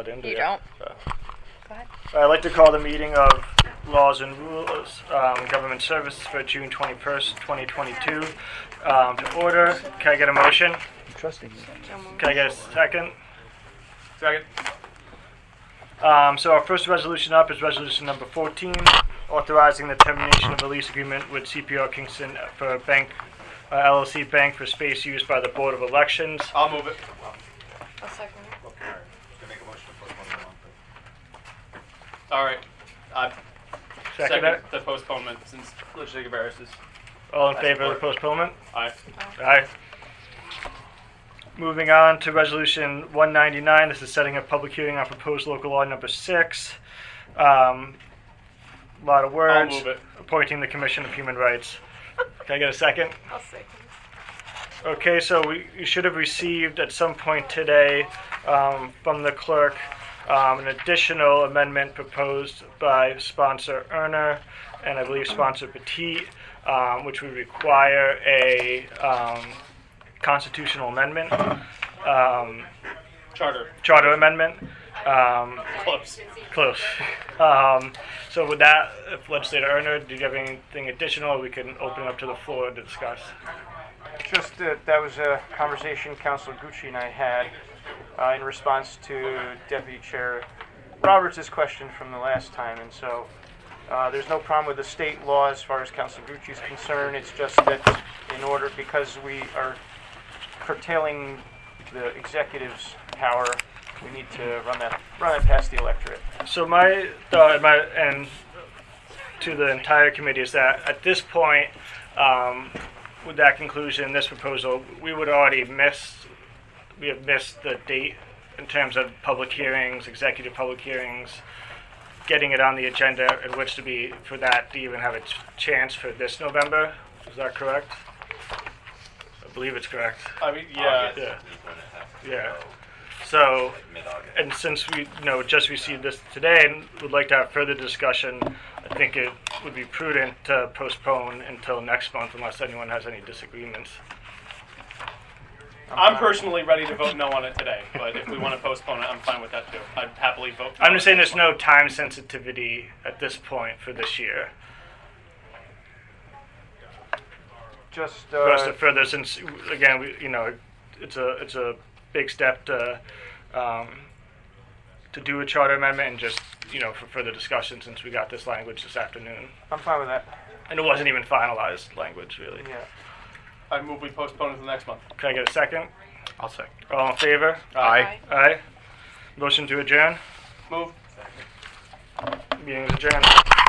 in, do You don't. So. Go ahead. I'd like to call the meeting of Laws and Rules, Government Services for June 21st, 2022 to order. Can I get a motion? I'm trusting you. Can I get a second? Second. So our first resolution up is resolution number 14, authorizing the termination of the lease agreement with CPR Kingston for a bank, LLC Bank for space used by the Board of Elections. I'll move it. A second. All right. Second. Second the postponement since Legislative Barris is. All in favor of the postponement? Aye. Aye. Moving on to resolution 199. This is setting a public hearing on proposed local law number 6. A lot of words. I'll move it. Appointing the Commission of Human Rights. Can I get a second? I'll second. Okay, so you should have received at some point today from the clerk an additional amendment proposed by sponsor Erner and I believe sponsor Petit, which would require a constitutional amendment, charter amendment. Close. Close. So with that, if Legislator Erner, do you have anything additional? We can open it up to the floor to discuss. Just that was a conversation Councilor Gucci and I had in response to Deputy Chair Roberts' question from the last time. And so there's no problem with the state law as far as Councilor Gucci is concerned. It's just that in order, because we are curtailing the executive's power, we need to run that past the electorate. So my thought, and to the entire committee, is that at this point, with that conclusion, this proposal, we have missed the date in terms of public hearings, executive public hearings, getting it on the agenda in which for that to even have a chance for this November. Is that correct? I believe it's correct. I mean, yeah. Yeah. So, and since we just received this today and would like to have further discussion, I think it would be prudent to postpone until next month unless anyone has any disagreements. I'm personally ready to vote no on it today, but if we want to postpone it, I'm fine with that too. I'd happily vote no. I'm just saying there's no time sensitivity at this point for this year. Just For us to further, since again, it's a big step to do a charter amendment and just for further discussion since we got this language this afternoon. I'm fine with that. And it wasn't even finalized language really. Yeah. I move we postpone it to next month. Can I get a second? I'll second. All in favor? Aye. Aye. Motion to adjourn. Move. Meeting is adjourned.